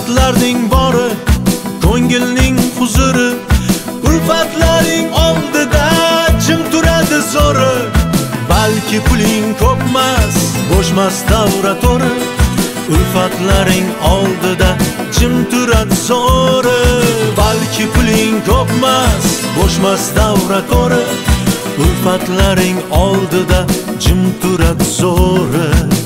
ulfatlarning bori, ko'ngilning huzuri, ulfatlaring oldida jim turadi zo'ri. Balki puling ko'pmas, bo'shmas davra to'ri, ulfatlaring oldida jim turadi zo'ri. Balki puling ko'pmas, bo'shmas davra to'ri, ulfatlaring oldida jim turadi zo'ri.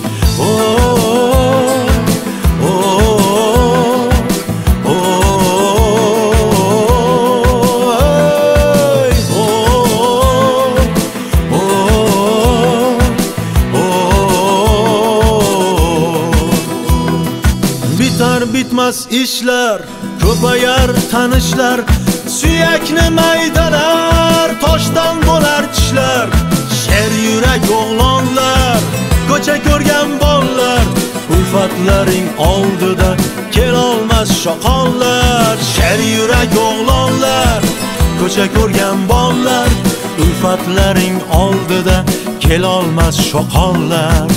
Bitar bitmas ishlar, ko'payar tanishlar, suyakni maydalar, toshdan bo'lar tishlar. Sher yurak o'g'lonlar, ko'cha ko'rgan bollar, ulfatlaring oldida kelolmas shoqollar. Sher yurak o'g'lonlar, ko'cha ko'rgan bollar, ulfatlaring oldida kelolmas shoqollar.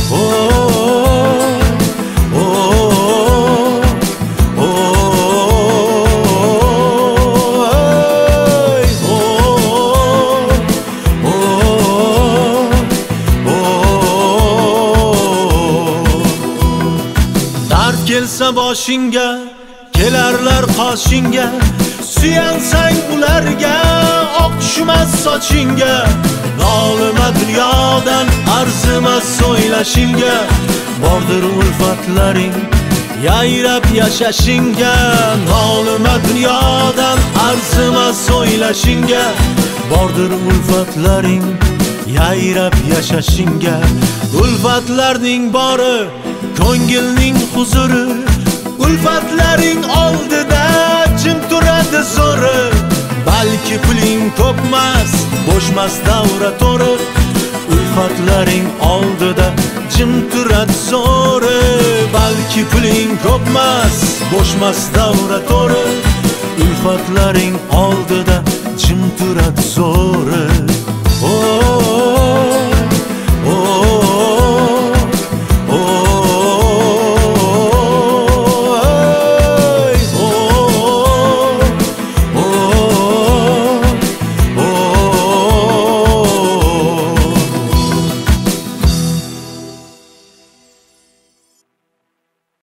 Kelsa boshingga, kelarlar qoshingga, suyansang ularga, oq tushmas sochingga. Nolima dunyodan, arzimas so'ylashingga, bordir ulfatlaring yayrab yashashingga. Nolima dunyodan, arzimas so'ylashingga, bordir ulfatlaring yayrab yashashingga. Ulfatlarning bori, ko'ngilning huzuri, ulfatlaring oldida jim turadi zo'ri. Balki puling ko'pmas, bo'shmas davra to'ri, ulfatlaring oldida jim turadi zo'ri. Balki puling ko'pmas, bo'shmas davra to'ri, ulfatlaring oldida jim turadi zo'ri.